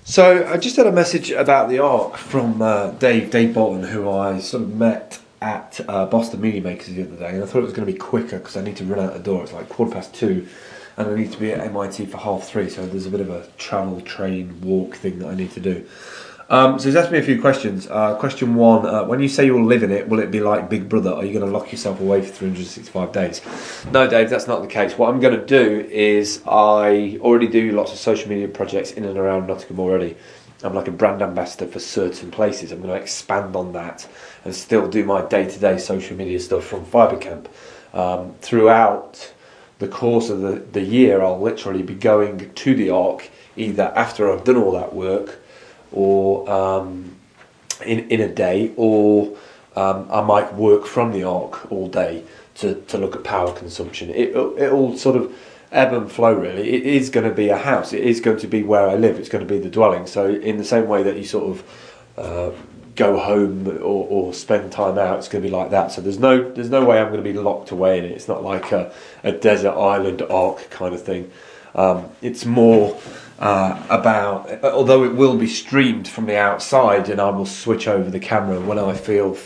So I just had a message about the Ark from Dave Bolton, who I sort of met at Boston Media Makers the other day, and I thought it was going to be quicker because I need to run out the door. It's like 2:15, and I need to be at MIT for 3:30. So there's a bit of a travel, train, walk thing that I need to do. So he's asked me a few questions. Question one, when you say you'll live in it, will it be like Big Brother? Are you going to lock yourself away for 365 days? No, Dave, that's not the case. What I'm going to do is I already do lots of social media projects in and around Nottingham already. I'm like a brand ambassador for certain places. I'm going to expand on that and still do my day-to-day social media stuff from Fibercamp. Throughout the course of the year, I'll literally be going to the Ark either after I've done all that work or in a day, or I might work from the Ark all day to look at power consumption. It'll sort of ebb and flow really. It is going to be a house. It is going to be where I live. It's going to be the dwelling. So in the same way that you sort of go home or spend time out, it's going to be like that. So there's no way I'm going to be locked away in it. It's not like a desert island Ark kind of thing. It's more about, although it will be streamed from the outside, and I will switch over the camera when I feel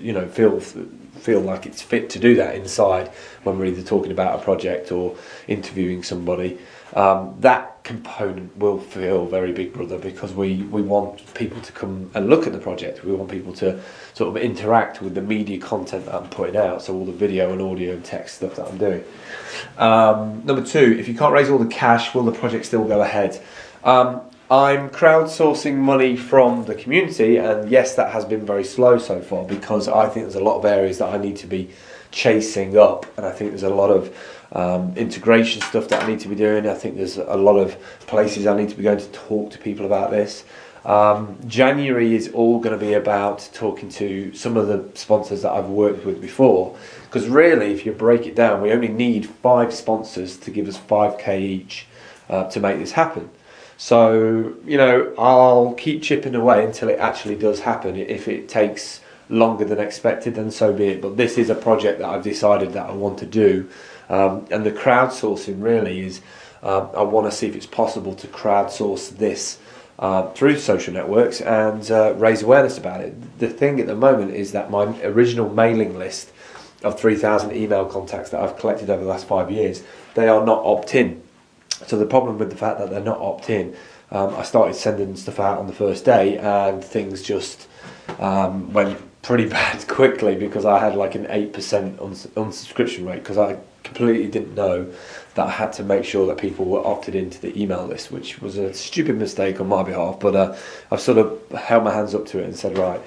like it's fit to do that inside, when we're either talking about a project or interviewing somebody. That component will feel very Big Brother, because we want people to come and look at the project. We want people to sort of interact with the media content that I'm putting out, so all the video and audio and text stuff that I'm doing. Number two, if you can't raise all the cash, will the project still go ahead? I'm crowdsourcing money from the community, and yes, that has been very slow so far, because I think there's a lot of areas that I need to be chasing up, and I think there's a lot of integration stuff that I need to be doing. I think there's a lot of places I need to be going to talk to people about this. January is all going to be about talking to some of the sponsors that I've worked with before, because really, if you break it down, we only need 5 sponsors to give us 5k each to make this happen. So, I'll keep chipping away until it actually does happen. If it takes longer than expected, then so be it. But this is a project that I've decided that I want to do. And the crowdsourcing really is, I want to see if it's possible to crowdsource this through social networks and raise awareness about it. The thing at the moment is that my original mailing list of 3,000 email contacts that I've collected over the last 5 years, they are not opt-in. So the problem with the fact that they're not opt-in, I started sending stuff out on the first day, and things just went pretty bad quickly, because I had like an 8% unsubscription rate, because I completely didn't know that I had to make sure that people were opted into the email list, which was a stupid mistake on my behalf. But I've sort of held my hands up to it and said, right,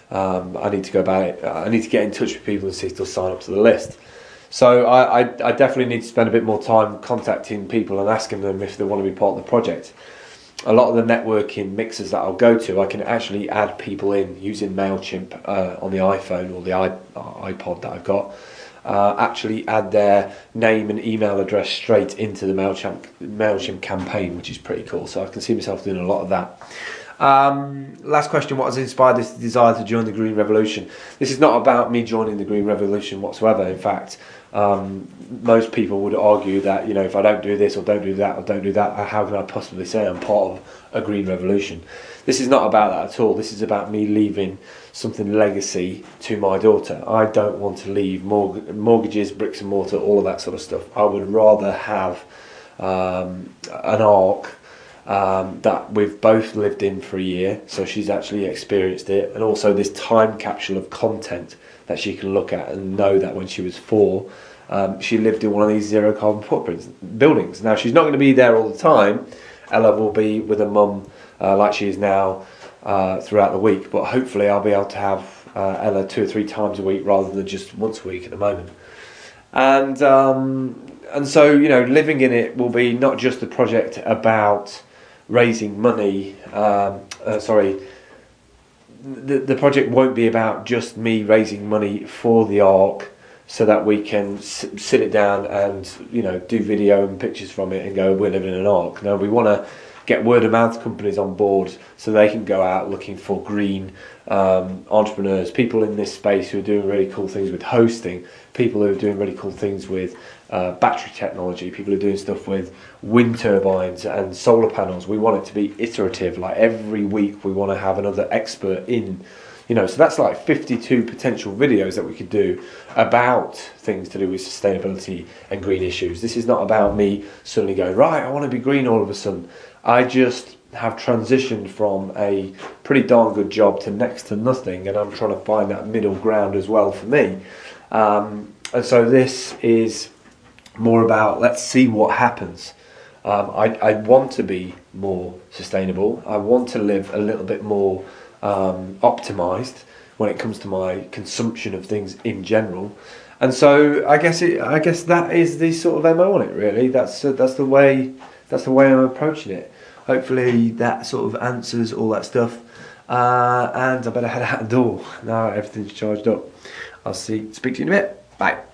I need to go about it. I need to get in touch with people and see if they'll sign up to the list. So I definitely need to spend a bit more time contacting people and asking them if they want to be part of the project. A lot of the networking mixers that I'll go to, I can actually add people in using MailChimp on the iPhone or the iPod that I've got. Actually add their name and email address straight into the MailChimp campaign, which is pretty cool. So I can see myself doing a lot of that. Last question, what has inspired this desire to join the Green Revolution? This is not about me joining the Green Revolution whatsoever. In fact, most people would argue that, if I don't do this or don't do that or don't do that, how can I possibly say I'm part of a Green Revolution? This is not about that at all. This is about me leaving something legacy to my daughter. I don't want to leave mortgages, bricks and mortar, all of that sort of stuff. I would rather have an Ark that we've both lived in for a year, so she's actually experienced it, and also this time capsule of content that she can look at and know that when she was 4, she lived in one of these zero carbon footprints buildings. Now, she's not going to be there all the time. Ella will be with her mum like she is now throughout the week, but hopefully I'll be able to have Ella 2 or 3 times a week rather than just once a week at the moment. And so, living in it will be not just a project about raising money. The project won't be about just me raising money for the Ark so that we can sit it down and do video and pictures from it and go, we're living in an Ark. No, we want to get word of mouth companies on board so they can go out looking for green entrepreneurs, people in this space who are doing really cool things with hosting, people who are doing really cool things with battery technology. People are doing stuff with wind turbines and solar panels. We want it to be iterative. Like every week we want to have another expert in, you know, so that's like 52 potential videos that we could do about things to do with sustainability and green issues. This is not about me suddenly going, right, I want to be green all of a sudden. I just have transitioned from a pretty darn good job to next to nothing, and I'm trying to find that middle ground as well for me. And so this is more about, let's see what happens. I want to be more sustainable. I want to live a little bit more optimized when it comes to my consumption of things in general, and so I guess that is the sort of MO on it. Really, that's the way I'm approaching it. Hopefully that sort of answers all that stuff. And I better head out the door now. Everything's charged up. I'll speak to you in a bit. Bye.